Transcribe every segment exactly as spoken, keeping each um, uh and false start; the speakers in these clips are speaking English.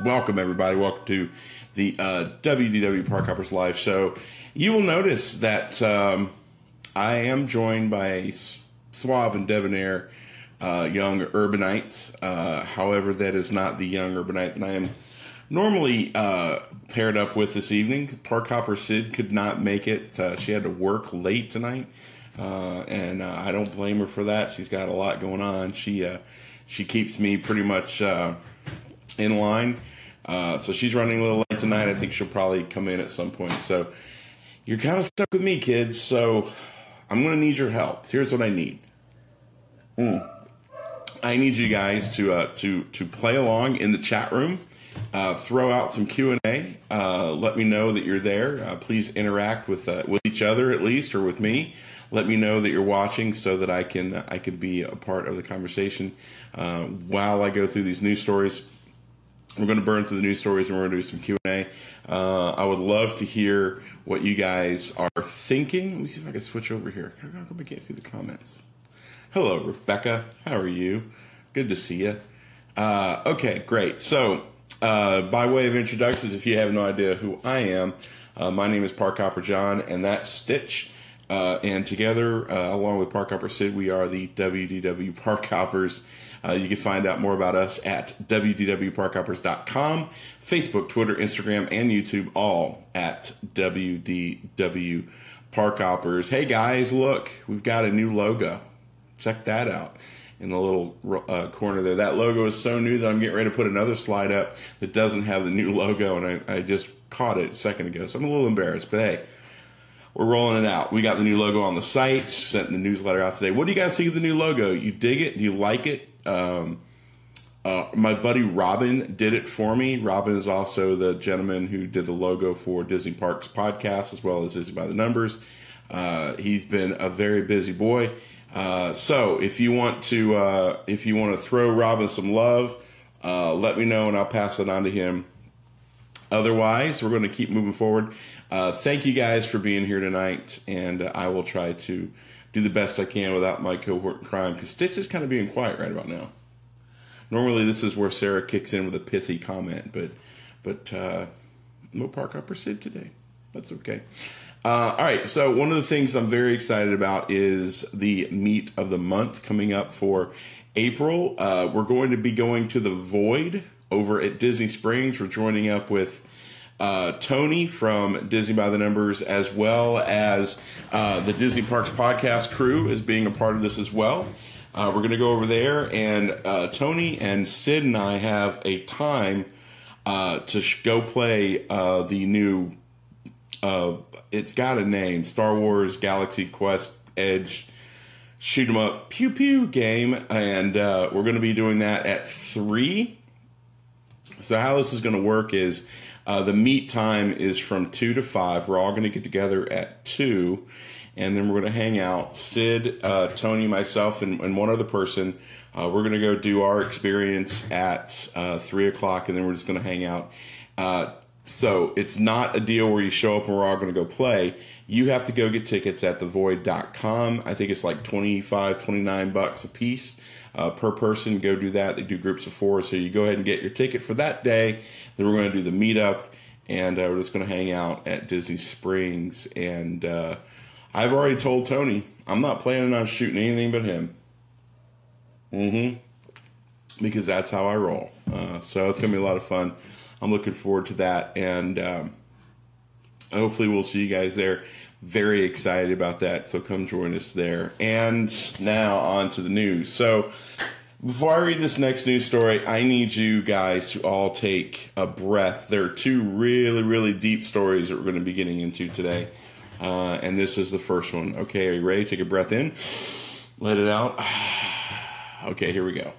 Welcome, everybody. Welcome to the uh, W D W Park Hoppers Live Show. You will notice that um, I am joined by a suave and debonair uh, young urbanite. Uh, however, that is not the young urbanite that I am normally uh, paired up with this evening. Park Hopper Sid could not make it. Uh, she had to work late tonight, uh, and uh, I don't blame her for that. She's got a lot going on. She uh, she keeps me pretty much uh, in line. Uh, so she's running a little late tonight. I think she'll probably come in at some point. So you're kind of stuck with me, kids. So I'm going to need your help. Here's what I need. Mm. I need you guys to uh, to to play along in the chat room. Uh, throw out some Q and A. Uh, let me know that you're there. Uh, please interact with uh, with each other at least, or with me. Let me know that you're watching so that I can I can be a part of the conversation uh, while I go through these news stories. We're going to burn through the news stories and we're going to do some Q and A. Uh, I would love to hear what you guys are thinking. Let me see if I can switch over here. How come I can't see the comments? Hello, Rebecca. How are you? Good to see you. Uh, okay, great. So, uh, by way of introductions, if you have no idea who I am, uh, my name is Park Hopper John, and that's Stitch. Uh, and together, uh, along with Park Hopper Sid, we are the W D W Park Hoppers. Uh, you can find out more about us at w d w park hoppers dot com, Facebook, Twitter, Instagram, and YouTube, all at W D W Park Hoppers. Hey guys, look, we've got a new logo. Check that out in the little uh, corner there. That logo is so new that I'm getting ready to put another slide up that doesn't have the new logo, and I, I just caught it a second ago, so I'm a little embarrassed, but hey. We're rolling it out. We got the new logo on the site, sent the newsletter out today. What do you guys think of the new logo? You dig it? Do you like it? Um, uh, my buddy Robin did it for me. Robin is also the gentleman who did the logo for Disney Parks podcast, as well as Disney by the Numbers. Uh, he's been a very busy boy. Uh, so if you want to, uh, if you want to throw Robin some love, uh, let me know and I'll pass it on to him. Otherwise, we're going to keep moving forward. Uh, thank you guys for being here tonight, and uh, I will try to do the best I can without my cohort in crime, because Stitch is kind of being quiet right about now. Normally, this is where Sarah kicks in with a pithy comment, but but uh, no Park Hopper Sid today. That's okay. Uh, all right, so one of the things I'm very excited about is the meet of the month coming up for April. Uh, we're going to be going to the Void over at Disney Springs. We're joining up with uh, Tony from Disney by the Numbers, as well as uh, the Disney Parks podcast crew is being a part of this as well. Uh, we're going to go over there, and uh, Tony and Sid and I have a time uh, to sh- go play uh, the new, uh, it's got a name, Star Wars Galaxy Quest Edge shoot 'em up pew pew game, and uh, we're going to be doing that at three. So how this is going to work is uh, the meet time is from two to five. We're all going to get together at two, and then we're going to hang out. Sid, uh, Tony, myself, and, and one other person. Uh, we're going to go do our experience at uh, three o'clock, and then we're just going to hang out. Uh, so it's not a deal where you show up and we're all going to go play. You have to go get tickets at the void dot com. I think it's like twenty-five, twenty-nine bucks a piece. Uh, per person, go do that. They do groups of four, so you go ahead and get your ticket for that day. Then we're going to do the meetup, and uh, we're just going to hang out at Disney Springs. And uh, I've already told Tony I'm not planning on shooting anything but him. Mm-hmm. Because that's how I roll. Uh, so it's going to be a lot of fun. I'm looking forward to that, and um, hopefully we'll see you guys there. Very excited about that, so come join us there. And now on to the news. So before I read this next news story, I need you guys to all take a breath. There are two really, really deep stories that we're going to be getting into today, uh, and this is the first one. Okay, are you ready? Take a breath in. Let it out. Okay, here we go.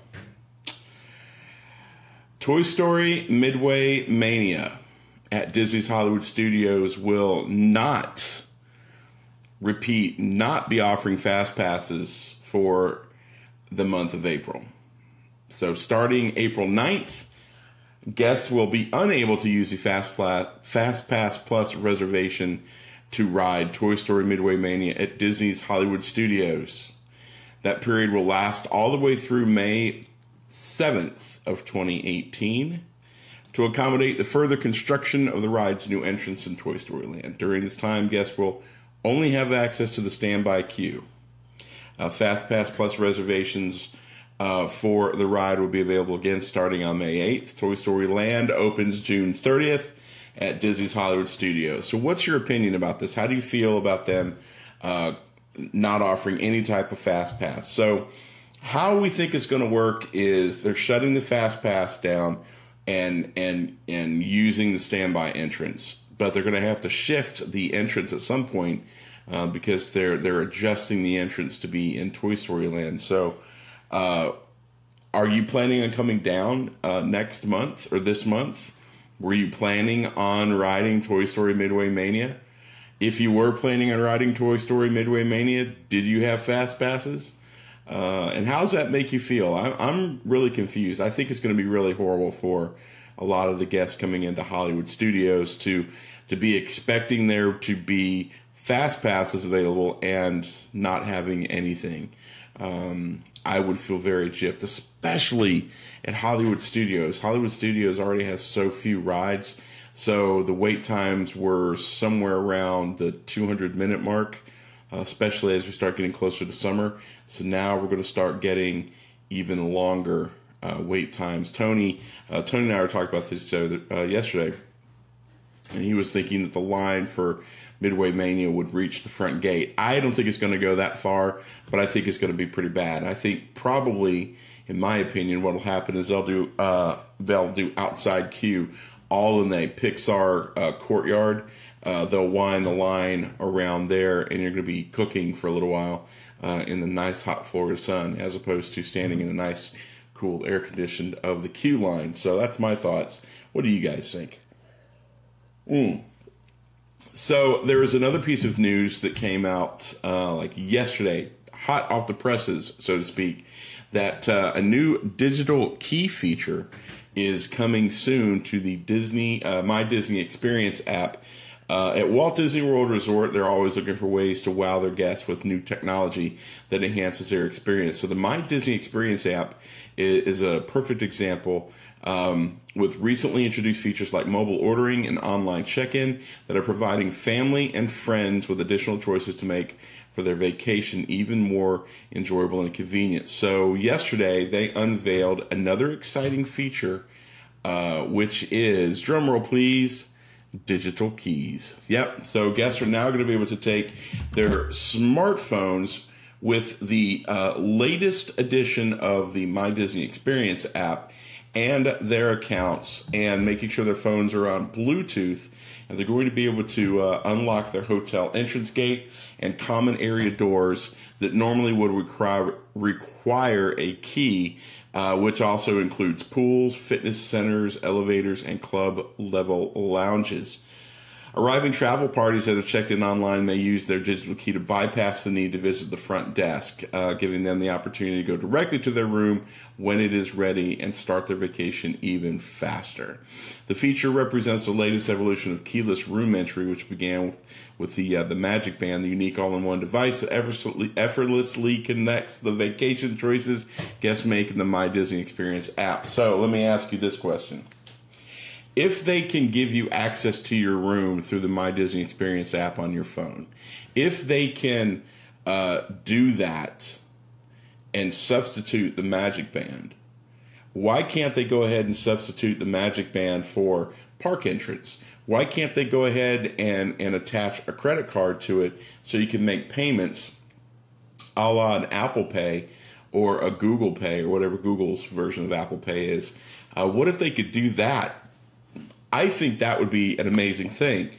Toy Story Midway Mania at Disney's Hollywood Studios will not repeat, not be offering fast passes for the month of April. So starting April ninth, guests will be unable to use the Fast, Pla- Fast Pass Plus reservation to ride Toy Story Midway Mania at Disney's Hollywood Studios. That period will last all the way through May seventh of twenty eighteen. to accommodate the further construction of the ride's new entrance in Toy Story Land. During this time, guests will only have access to the standby queue. Uh, FastPass Plus reservations uh, for the ride will be available again starting on May eighth. Toy Story Land opens June thirtieth at Disney's Hollywood Studios. So what's your opinion about this? How do you feel about them uh, not offering any type of FastPass? So how we think it's going to work is they're shutting the FastPass down and and and using the standby entrance, but they're going to have to shift the entrance at some point uh, because they're they're adjusting the entrance to be in Toy Story Land. So, uh, are you planning on coming down uh, next month or this month? Were you planning on riding Toy Story Midway Mania? If you were planning on riding Toy Story Midway Mania, did you have fast passes? Uh, and how does that make you feel? I'm, I'm really confused. I think it's going to be really horrible for a lot of the guests coming into Hollywood Studios to to be expecting there to be fast passes available and not having anything. Um, I would feel very gypped, especially at Hollywood Studios. Hollywood Studios already has so few rides, so the wait times were somewhere around the two hundred minute mark. Uh, especially as we start getting closer to summer. So now we're going to start getting even longer uh, wait times. Tony, uh, Tony and I were talking about this uh, yesterday, and he was thinking that the line for Midway Mania would reach the front gate. I don't think it's going to go that far, but I think it's going to be pretty bad. I think probably, in my opinion, what will happen is they'll do uh, they'll do outside queue all in the Pixar uh, courtyard. Uh, they'll wind the line around there, and you're going to be cooking for a little while uh, in the nice hot Florida sun, as opposed to standing in the nice, cool, air-conditioned of the queue line. So that's my thoughts. What do you guys think? Mm. So there was another piece of news that came out uh, like yesterday, hot off the presses, so to speak, that uh, a new digital key feature is coming soon to the Disney uh, My Disney Experience app. Uh, at Walt Disney World Resort, they're always looking for ways to wow their guests with new technology that enhances their experience. So the My Disney Experience app is, is a perfect example um, with recently introduced features like mobile ordering and online check-in that are providing family and friends with additional choices to make for their vacation even more enjoyable and convenient. So yesterday, they unveiled another exciting feature, uh, which is, drumroll please, digital keys. Yep. So guests are now going to be able to take their smartphones with the uh, latest edition of the My Disney Experience app and their accounts, and making sure their phones are on Bluetooth, and they're going to be able to uh, unlock their hotel entrance gate and common area doors that normally would require require a key, uh, which also includes pools, fitness centers, elevators, and club level lounges. Arriving travel parties that have checked in online may use their digital key to bypass the need to visit the front desk, uh, giving them the opportunity to go directly to their room when it is ready and start their vacation even faster. The feature represents the latest evolution of keyless room entry, which began with, with the uh, the Magic Band, the unique all-in-one device that effortlessly, effortlessly connects the vacation choices guests make in the My Disney Experience app. So let me ask you this question. If they can give you access to your room through the My Disney Experience app on your phone, if they can uh, do that and substitute the Magic Band, why can't they go ahead and substitute the Magic Band for park entrance? Why can't they go ahead and, and attach a credit card to it so you can make payments a la an Apple Pay or a Google Pay or whatever Google's version of Apple Pay is? Uh, what if they could do that? I think that would be an amazing thing,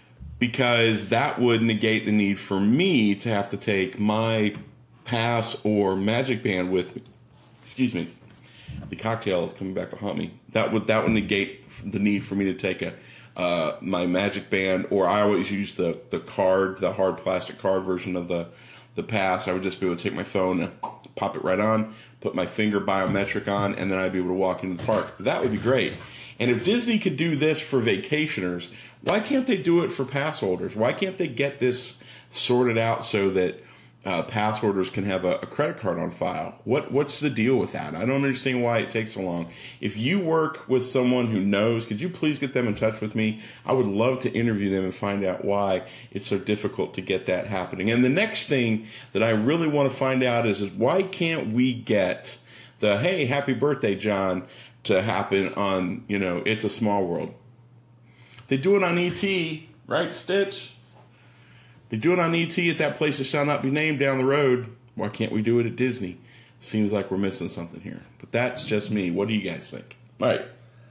because that would negate the need for me to have to take my pass or Magic Band with me. Excuse me. The cocktail is coming back to haunt me. That would that would negate the need for me to take a uh, my Magic Band, or I always use the the card, the hard plastic card version of the the pass. I would just be able to take my phone and pop it right on, put my finger biometric on, and then I'd be able to walk into the park. That would be great. And if Disney could do this for vacationers, why can't they do it for pass holders? Why can't they get this sorted out so that uh, pass holders can have a, a credit card on file. What what's the deal with that? I don't understand why it takes so long. If you work with someone who knows, could you please get them in touch with me? I would love to interview them and find out why it's so difficult to get that happening. And the next thing that I really want to find out is, is why can't we get the, hey, happy birthday, John, to happen on, you know, It's a Small World? They do it on E T, right, Stitch? They do it on E T at that place that shall not be named down the road. Why can't we do it at Disney? Seems like we're missing something here. But that's just me. What do you guys think? All right.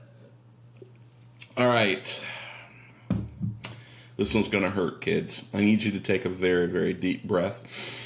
All right. This one's going to hurt, kids. I need you to take a very, very deep breath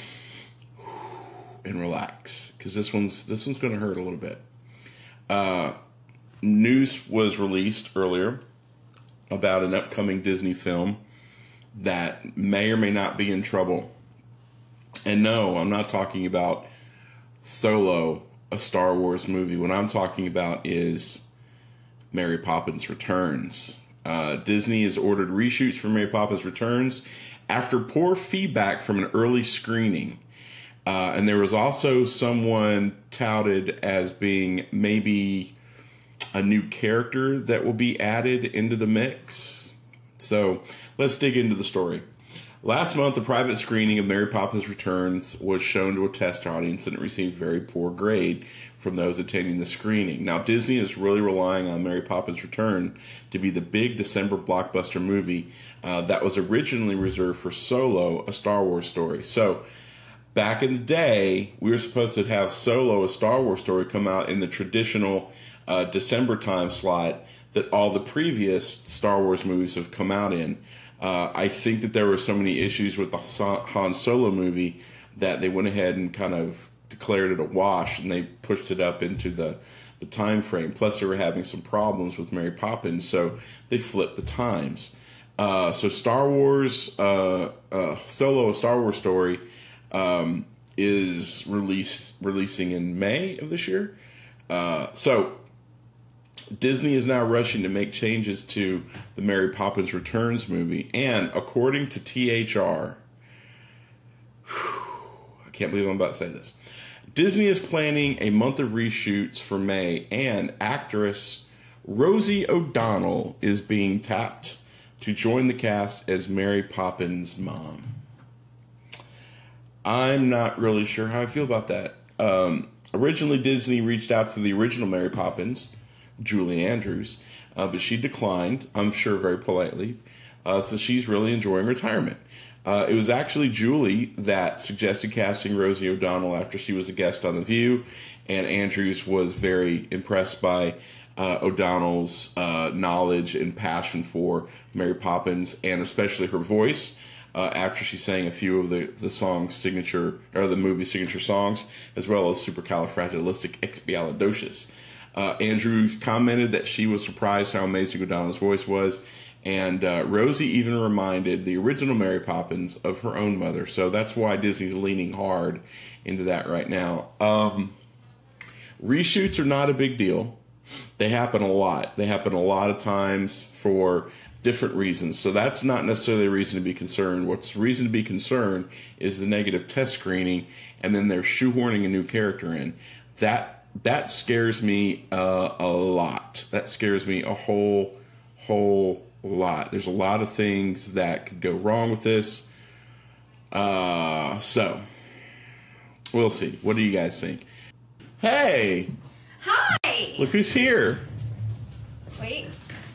and relax, because this one's this one's going to hurt a little bit. Uh, news was released earlier about an upcoming Disney film that may or may not be in trouble. And no, I'm not talking about Solo, a Star Wars movie. What I'm talking about is Mary Poppins Returns. Uh, Disney has ordered reshoots for Mary Poppins Returns after poor feedback from an early screening. Uh, and there was also someone touted as being maybe a new character that will be added into the mix. So let's dig into the story. Last month, a private screening of Mary Poppins Returns was shown to a test audience, and it received very poor grade from those attending the screening. Now, Disney is really relying on Mary Poppins Return to be the big December blockbuster movie uh, that was originally reserved for Solo, a Star Wars story. So, back in the day, we were supposed to have Solo, a Star Wars story, come out in the traditional uh, December time slot that all the previous Star Wars movies have come out in. Uh, I think that there were so many issues with the Han Solo movie that they went ahead and kind of declared it a wash, and they pushed it up into the, the time frame. Plus, they were having some problems with Mary Poppins, so they flipped the times. Uh, so Star Wars, uh, uh, Solo, a Star Wars story, um, is release, releasing in May of this year. Uh, so Disney is now rushing to make changes to the Mary Poppins Returns movie. And according to T H R, whew, I can't believe I'm about to say this, Disney is planning a month of reshoots for May, and actress Rosie O'Donnell is being tapped to join the cast as Mary Poppins' mom. I'm not really sure how I feel about that. Um, originally, Disney reached out to the original Mary Poppins, Julie Andrews, uh, but she declined, I'm sure very politely, uh, so she's really enjoying retirement. Uh, it was actually Julie that suggested casting Rosie O'Donnell after she was a guest on The View, and Andrews was very impressed by uh, O'Donnell's uh, knowledge and passion for Mary Poppins, and especially her voice. Uh, after she sang a few of the, the song's signature, or the movie's signature songs, as well as Supercalifragilisticexpialidocious. Uh, Andrews commented that she was surprised how amazing O'Donnell's voice was, and uh, Rosie even reminded the original Mary Poppins of her own mother. So that's why Disney's leaning hard into that right now. Um, reshoots are not a big deal. They happen a lot. They happen a lot of times for different reasons. So that's not necessarily a reason to be concerned. What's reason to be concerned is the negative test screening, and then they're shoehorning a new character in. That that scares me uh, a lot. That scares me a whole, whole lot. There's a lot of things that could go wrong with this. Uh, so, we'll see. What do you guys think? Hey! Hi! Look who's here. Wait.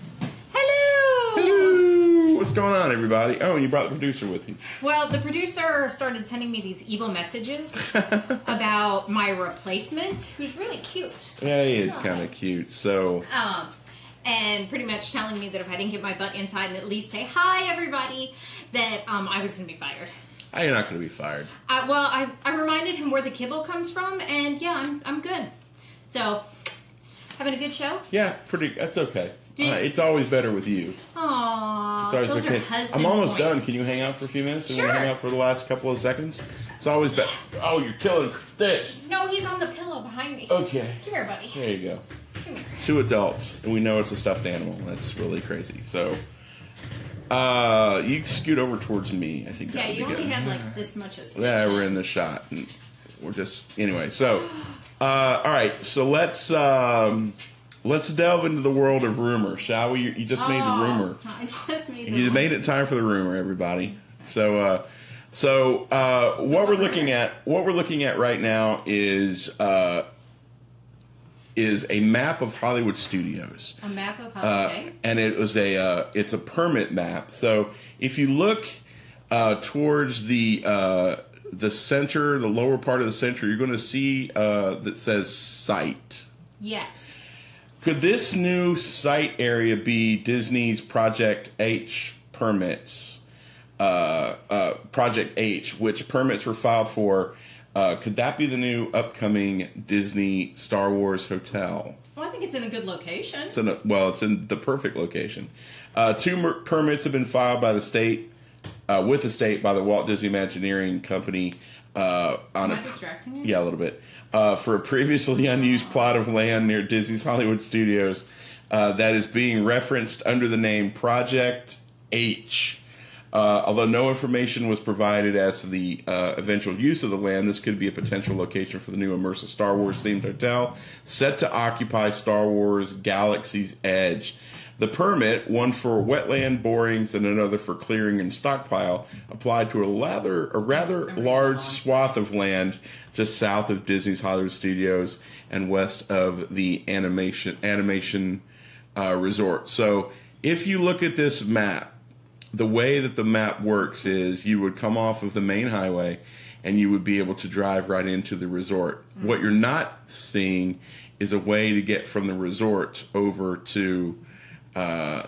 Hello! Hello! What's going on, everybody? Oh, and you brought the producer with you. Well, the producer started sending me these evil messages about my replacement, who's really cute. Yeah, he is Yeah. kind of cute. So, Um, and pretty much telling me that if I didn't get my butt inside and at least say hi, everybody, that um, I was going to be fired. oh, you're not going to be fired. Uh, well, I, I reminded him where the kibble comes from, and yeah, I'm I'm good. So, having a good show? Yeah, pretty. That's okay. Did- Uh, it's always better with you. Aww, It's always those okay. are husband I'm almost points. done. Can you hang out for a few minutes? You want Sure. to hang out for the last couple of seconds? It's always better. Oh, you're killing Stitch. No, he's on the pillow behind me. Okay. Come here, buddy. There you go. Come here. Two adults, and we know it's a stuffed animal. That's really crazy. So, Uh, you scoot over towards me. I think. Yeah, that would you be only good. have like this much of stitch. Yeah, we're in the shot, and we're just anyway. So, uh, all right. So let's um, let's delve into the world of rumor, shall we? You, you just made the Oh, rumor. I just made the You rumor. made it time for the rumor, everybody. So, uh, so uh, what we're looking at, what we're looking at right now is uh, is a map of Hollywood studios. A map of Uh, Hollywood. and it was a uh, it's a permit map. So if you look uh, towards the uh, the center, the lower part of the center, you're going to see uh, that says site. Yes. Could this new site area be Disney's Project H permits? Uh, uh, Project H, which permits were filed for. Uh, could that be the new upcoming Disney Star Wars hotel? Well, I think it's in a good location. It's in a, well, it's in the perfect location. Uh, two mer- permits have been filed by the state, uh, with the state by the Walt Disney Imagineering Company. Uh, on Am a, I distracting you? yeah, a little bit. Uh, for a previously unused plot of land near Disney's Hollywood Studios uh, that is being referenced under the name Project H. Uh, although no information was provided as to the uh, eventual use of the land, this could be a potential location for the new immersive Star Wars themed hotel set to occupy Star Wars Galaxy's Edge. The permit, one for wetland borings and another for clearing and stockpile, applied to a rather, a rather large swath of land just south of Disney's Hollywood Studios and west of the animation animation uh, resort. So if you look at this map, the way that the map works is you would come off of the main highway and you would be able to drive right into the resort. Mm-hmm. What you're not seeing is a way to get from the resort over to uh,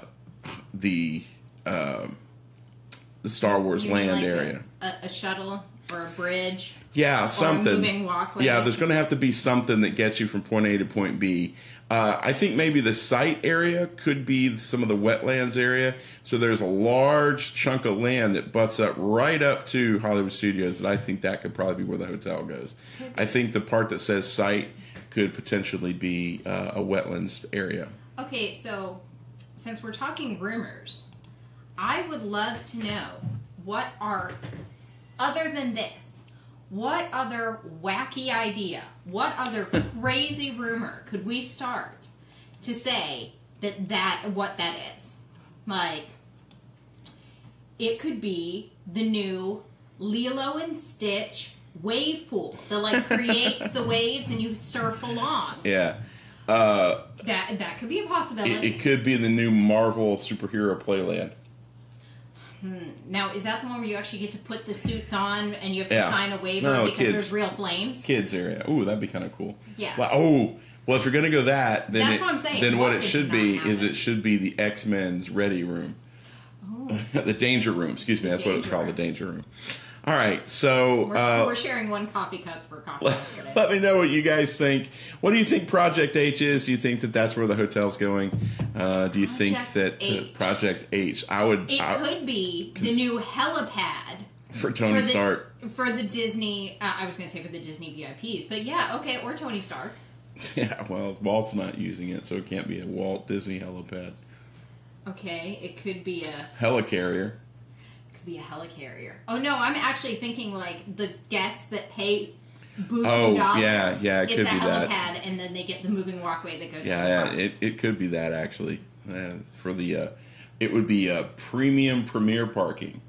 the uh, the Star Wars You mean land like area. A, a shuttle or a bridge. Yeah, something. Or a moving walkway. Yeah, there's going to have to be something that gets you from point A to point B. Uh, I think maybe the site area could be some of the wetlands area. So there's a large chunk of land that butts up right up to Hollywood Studios, and I think that could probably be where the hotel goes. I think the part that says site could potentially be uh, a wetlands area. Okay, so since we're talking rumors, I would love to know what are, other than this, what other wacky idea, what other crazy rumor could we start to say that that what that is? Like, it could be the new Lilo and Stitch wave pool that like creates the waves and you surf along. Yeah. Uh, That that could be a possibility. it, it could be the new Marvel superhero playland. Hmm. Now, is that the one where you actually get to put the suits on and you have to Yeah. sign a waiver No, because kids. there's real flames? Kids area. Ooh, that'd be kind of cool. Yeah. Well, oh, well, if you're going to go that, then That's it, what I'm saying. then What what it could should not be is happen? it should be the X-Men's Ready Room, the Danger Room. Excuse me, The that's what it's Danger called, Room. the Danger Room. All right, so We're, uh, we're sharing one coffee cup for coffee let, today. let me know what you guys think. What do you think Project H is? Do you think that that's where the hotel's going? Uh, do you think Project that uh, H. Project H? I would It I, could be the new helipad for Tony for the, Stark. for the Disney. Uh, I was going to say for the Disney V I Ps, but yeah, okay, or Tony Stark. Yeah, well, Walt's not using it, so it can't be a Walt Disney helipad. Okay, it could be a Helicarrier. could be a helicarrier. Oh no, I'm actually thinking like the guests that pay. Booth Oh, dollars, yeah, yeah, it it's could a be helipad, that. and then they get the moving walkway that goes. Yeah, to the yeah, park. it, it could be that actually. Uh, for the, uh, it would be uh, premium premier parking.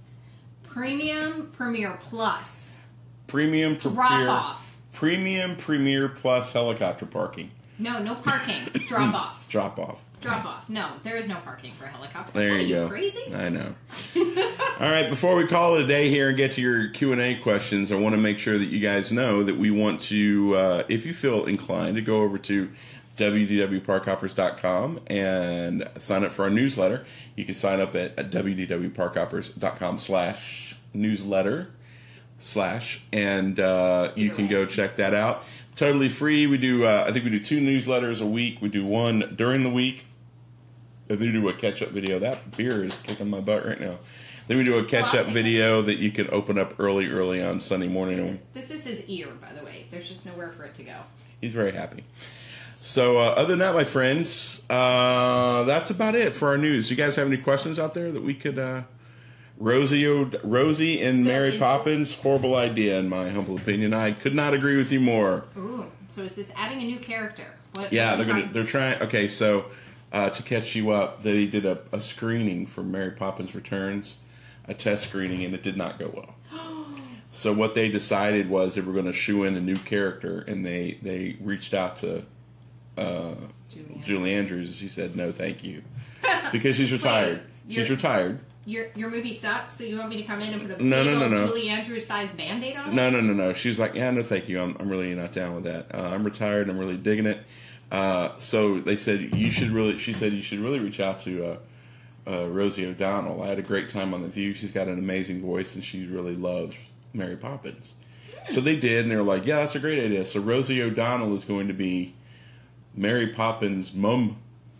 Premium Premier Plus. Premium Drop premier, off. premium premier plus helicopter parking. No, no parking. Drop off. Drop off. Drop off. No, there is no parking for a helicopter. There what, you are go. you crazy? I know. All right, before we call it a day here and get to your Q and A questions, I want to make sure that you guys know that we want to, uh, if you feel inclined, to go over to w d w park hoppers dot com and sign up for our newsletter. You can sign up at, at w d w park hoppers dot com slash newsletter slash, and uh, you Either can way. go check that out. Totally free. We do, uh, I think we do two newsletters a week. We do one during the week. Then we do a catch-up video. That beer is kicking my butt right now. Then we do a catch-up take video that you can open up early, early on Sunday morning. This is his ear, by the way. There's just nowhere for it to go. He's very happy. So uh, other than that, my friends, uh, that's about it for our news. You guys have any questions out there that we could... Uh, Rosie, Rosie and So Mary is Poppins, horrible idea in my humble opinion. I could not agree with you more. Ooh, so is this adding a new character? What, Yeah, what are they're we gonna talking- they're trying. Okay, so uh, to catch you up, they did a, a screening for Mary Poppins Returns, a test screening, and it did not go well. So what they decided was they were going to shoe in a new character, and they they reached out to uh, Julie Julie Andrews, and she said no, thank you, because she's retired. Wait, she's you're- retired. Your your movie sucks, so you want me to come in and put a No, big no, no, old no. Julie Andrews sized Band-Aid on it? No, no, no, no. She was like, yeah, no, thank you. I'm, I'm really not down with that. Uh, I'm retired. I'm really digging it. Uh, so they said you should really. She said you should really reach out to uh, uh, Rosie O'Donnell. I had a great time on The View. She's got an amazing voice, and she really loves Mary Poppins. So they did, and they were like, yeah, that's a great idea. So Rosie O'Donnell is going to be Mary Poppins' mum.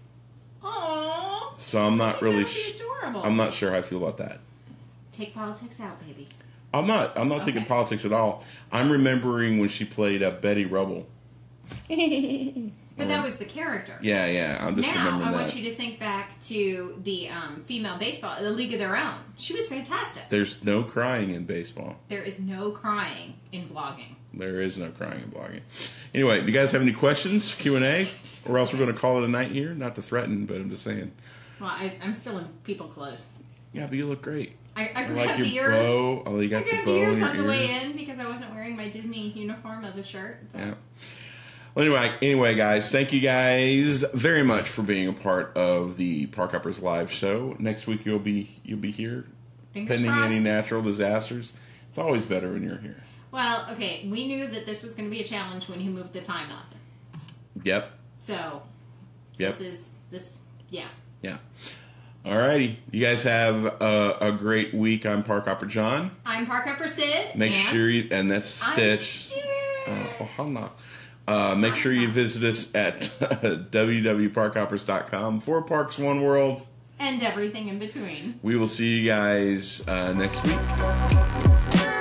Aww. So I'm not really. That would be adorable. I'm not sure how I feel about that. Take politics out, baby. I'm not. I'm not thinking Okay. politics at all. I'm remembering when she played uh, Betty Rubble. But that was the character. Yeah, yeah. I'm just now, remembering I that. want you to think back to the um, female baseball, the League of Their Own. She was fantastic. There's no crying in baseball. There is no crying in blogging. There is no crying in blogging. Anyway, do you guys have any questions, Q and A? Or else we're going to call it a night here? Not to threaten, but I'm just saying. Well, I, I'm still in people clothes. Yeah, but you look great. I, I I grabbed like your ears. bow. Oh, you I got the grabbed bow ears in your on the way ears. in because I wasn't wearing my Disney uniform of a shirt. So. Yeah. Well, anyway, anyway, guys, thank you guys very much for being a part of the Park Hoppers live show. Next week you'll be you'll be here, Fingers pending crossed. any natural disasters. It's always better when you're here. Well, okay, we knew that this was going to be a challenge when he moved the time up. Yep. So, Yep. this is, this, yeah. Yeah. Alrighty. You guys have a, a great week. I'm Park Hopper John. I'm Park Hopper Sid. Make and sure you, and that's I'm Stitch. Stitch. Uh, oh, hell no. Uh, make sure you visit us at w w park hoppers dot com. Four parks, one world. And everything in between. We will see you guys uh, next week.